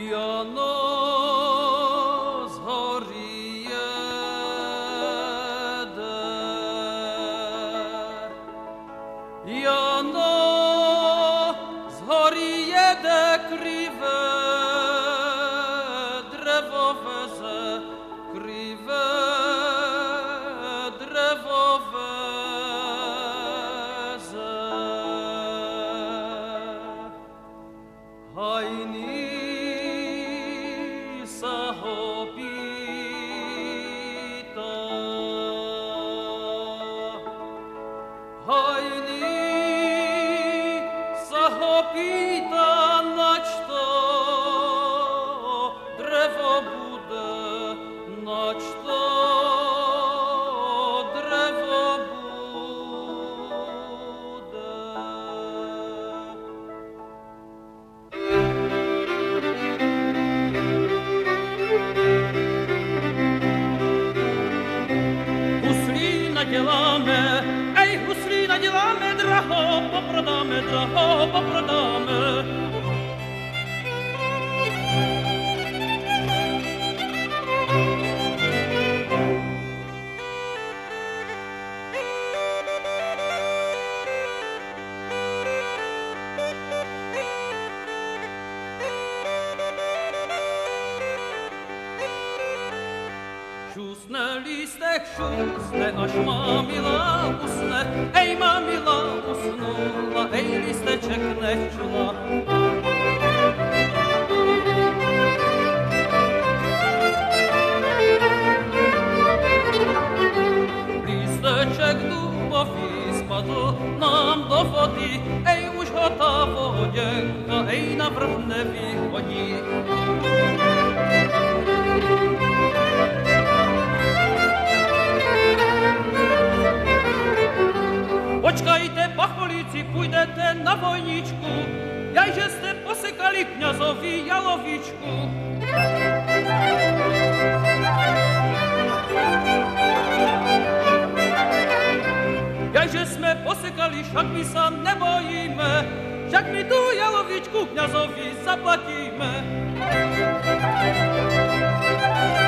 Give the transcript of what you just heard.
Jano z hory jede. Jano z hory jede, kriwe drewo weze, kriwe drewo weze. Hajni sahopita, hajni sahopita, naćto drewo bude, naćto drewo bude. Naděláme, ej, huslí naděláme, draho poprodáme, draho poprodáme. Šusne lístek, šusne, až mamila usne, ej, mamila usnula, ej, lísteček nechčula. Lísteček dubový spadl nám do vody, ej, už ho tá vodenka, ej, na vrch nevyhodí. Počkajte, pacholíci, půjdete na vojničku, jajže jste posekali kňazovi jalovičku. Jajže jsme posekali, však my sa nebojíme, však my tu jalovičku kňazovi zaplatíme.